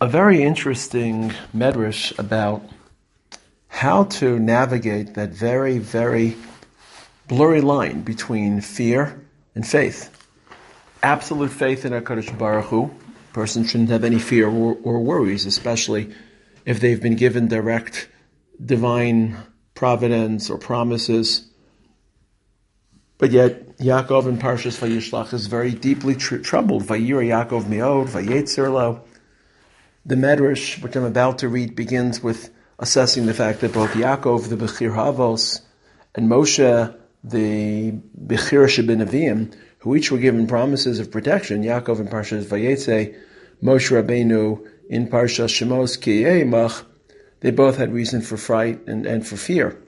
a very interesting medrash about how to navigate that very, very blurry line between fear and faith. Absolute faith in HaKadosh Baruch Hu. A person shouldn't have any fear or worries, especially if they've been given direct divine providence or promises. But yet, Yaakov in Parshas Vayishlach is very deeply troubled. Vayira Yaakov mi'od, vayetzer lo. The Medrash, which I'm about to read, begins with assessing the fact that both Yaakov, the Bechir Havos, and Moshe, the Bechir Shebinavim, who each were given promises of protection, Yaakov in Parshas Vayetze, Moshe Rabbeinu in Parshas Shemos Ki Yeimach, they both had reason for fright and for fear.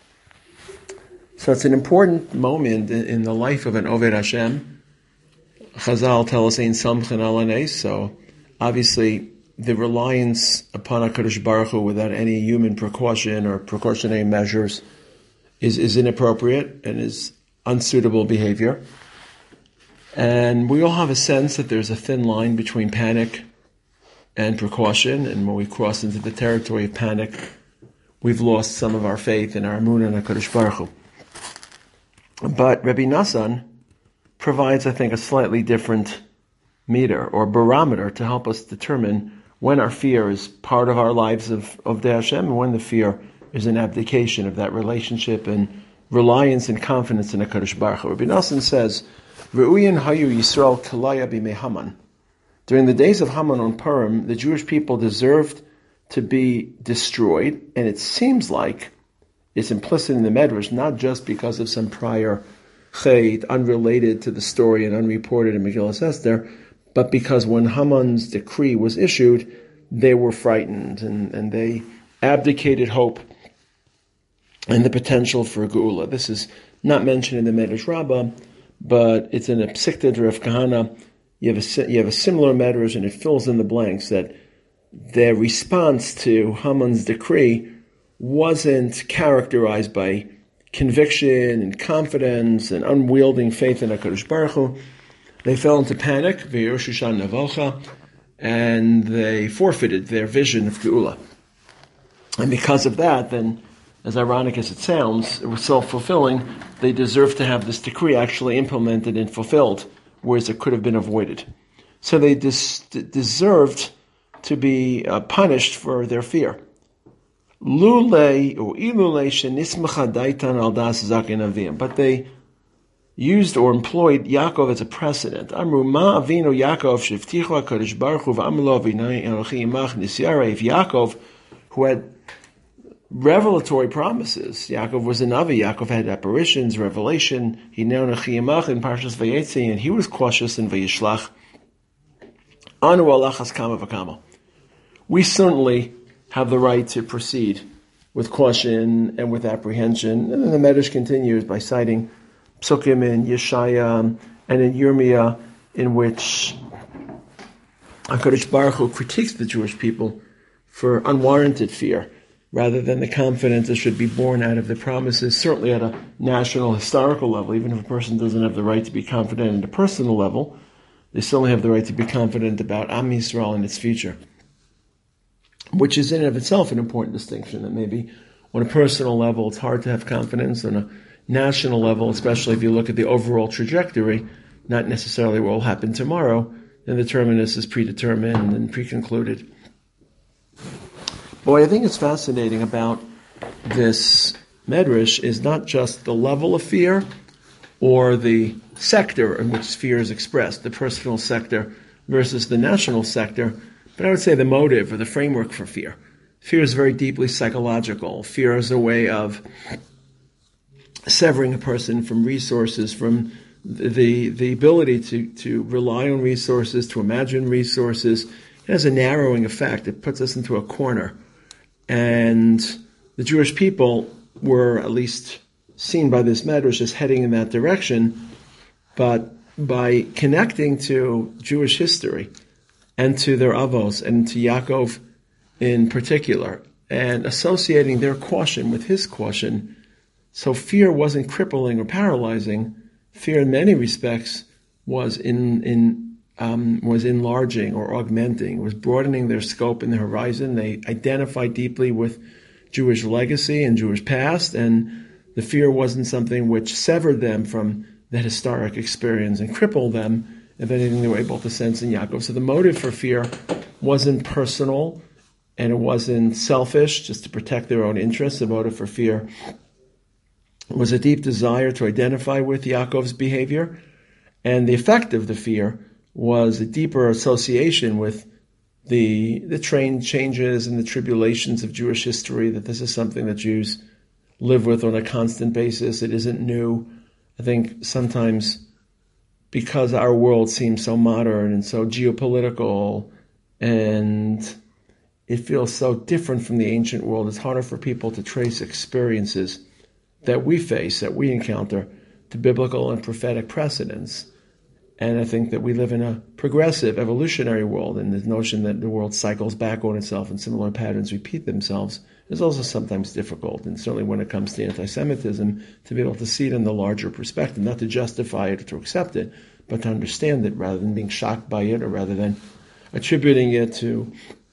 So it's an important moment in the life of an Oved Hashem. Chazal tell us, Ein Samchen Al Hanes, so obviously the reliance upon HaKadosh Baruch Hu without any human precaution or precautionary measures is inappropriate and is unsuitable behavior. And we all have a sense that there's a thin line between panic and precaution, and when we cross into the territory of panic, we've lost some of our faith and our emunah in HaKadosh Baruch Hu. But Rabbi Nassan provides, I think, a slightly different meter or barometer to help us determine when our fear is part of our lives of the Hashem and when the fear is an abdication of that relationship and reliance and confidence in HaKadosh Baruch Hu. Rabbi Nassan says, Re'uyin hayu Yisrael kalaya b'mei Haman. During the days of Haman on Purim, the Jewish people deserved to be destroyed, and it seems like it's implicit in the Medrash, not just because of some prior chait unrelated to the story and unreported in Megillas Esther, but because when Haman's decree was issued, they were frightened and they abdicated hope and the potential for Geula. This is not mentioned in the Medrash Rabbah, but it's in a Psikta Rav Kahana. You have a similar Medrash, and it fills in the blanks that their response to Haman's decree wasn't characterized by conviction and confidence and unwielding faith in HaKadosh Baruch Hu. They fell into panic, and they forfeited their vision of Geula. And because of that, then, as ironic as it sounds, it was self-fulfilling. They deserved to have this decree actually implemented and fulfilled, whereas it could have been avoided. So they deserved to be punished for their fear. But they used or employed Yaakov as a precedent. If Yaakov, who had revelatory promises, Yaakov was a Navi, Yaakov had apparitions, revelation, he knew Nechiyamach in Parshas Vayetze, and he was cautious in Vayishlach. Anu alachas kama v'kama. We certainly have the right to proceed with caution and with apprehension. And then the Medrash continues by citing Psukim in Yeshaya and in Yirmiyah, in which HaKadosh Baruch Hu critiques the Jewish people for unwarranted fear, rather than the confidence that should be born out of the promises, certainly at a national historical level. Even if a person doesn't have the right to be confident at a personal level, they certainly have the right to be confident about Am Yisrael and its future, which is in and of itself an important distinction, that maybe on a personal level it's hard to have confidence. On a national level, especially if you look at the overall trajectory, not necessarily what will happen tomorrow, then the terminus is predetermined and pre-concluded. But what I think is fascinating about this Medrash is not just the level of fear or the sector in which fear is expressed, the personal sector versus the national sector, but I would say the motive or the framework for fear. Fear is very deeply psychological. Fear is a way of severing a person from resources, from the ability to rely on resources, to imagine resources. It has a narrowing effect. It puts us into a corner. And the Jewish people were at least seen by this Medrash as heading in that direction, but by connecting to Jewish history and to their avos and to Yaakov in particular, and associating their caution with his caution, so fear wasn't crippling or paralyzing. Fear in many respects was in was enlarging or augmenting, was broadening their scope and their horizon. They identified deeply with Jewish legacy and Jewish past, and the fear wasn't something which severed them from that historic experience and crippled them. If anything, they were able to sense in Yaakov. So the motive for fear wasn't personal, and it wasn't selfish, just to protect their own interests. The motive for fear was a deep desire to identify with Yaakov's behavior, and the effect of the fear was a deeper association with the changes and the tribulations of Jewish history, that this is something that Jews live with on a constant basis. It isn't new. I think sometimes because our world seems so modern and so geopolitical and it feels so different from the ancient world, it's harder for people to trace experiences that we face, that we encounter, to biblical and prophetic precedents. And I think that we live in a progressive, evolutionary world, and the notion that the world cycles back on itself and similar patterns repeat themselves is also sometimes difficult. And certainly when it comes to anti-Semitism, to be able to see it in the larger perspective, not to justify it or to accept it, but to understand it rather than being shocked by it, or rather than attributing it to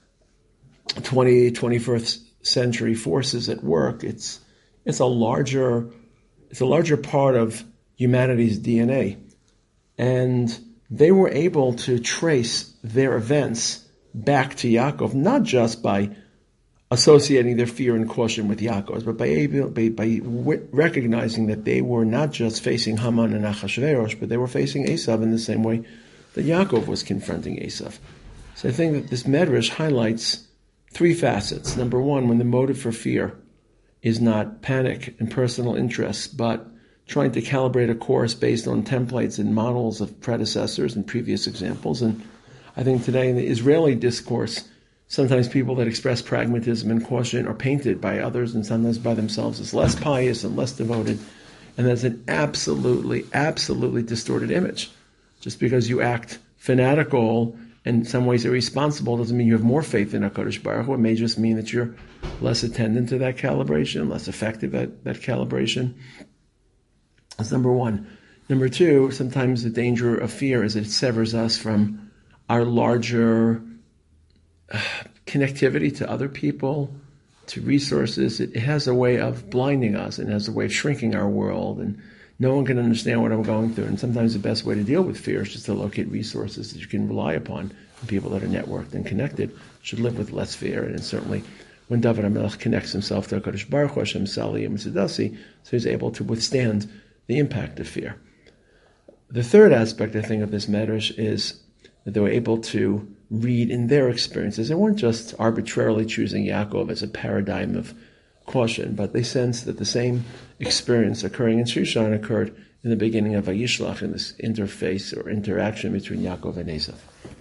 21st century forces at work. It's a larger part of humanity's DNA. And they were able to trace their events back to Yaakov, not just by associating their fear and caution with Yaakov, but by recognizing that they were not just facing Haman and Achashverosh, but they were facing Esav in the same way that Yaakov was confronting Esav. So I think that this Medrash highlights three facets. Number one, when the motive for fear is not panic and personal interest, but trying to calibrate a course based on templates and models of predecessors and previous examples. And I think today in the Israeli discourse, sometimes people that express pragmatism and caution are painted by others and sometimes by themselves as less pious and less devoted. And that's an absolutely, absolutely distorted image. Just because you act fanatical and in some ways irresponsible doesn't mean you have more faith in HaKadosh Baruch Hu. It may just mean that you're less attendant to that calibration, less effective at that calibration. That's number one. Number two, sometimes the danger of fear is that it severs us from our larger connectivity to other people, to resources. It has a way of blinding us, and has a way of shrinking our world, and no one can understand what I'm going through. And sometimes the best way to deal with fear is just to locate resources that you can rely upon, and people that are networked and connected should live with less fear. And certainly when David HaMelech connects himself to HaKadosh Baruch Hu, Hashem Sali and Mitzadasi, so he's able to withstand the impact of fear. The third aspect, I think, of this Medrash is that they were able to read in their experiences. They weren't just arbitrarily choosing Yaakov as a paradigm of caution, but they sensed that the same experience occurring in Shushan occurred in the beginning of Vayishlach, in this interface or interaction between Yaakov and Esav.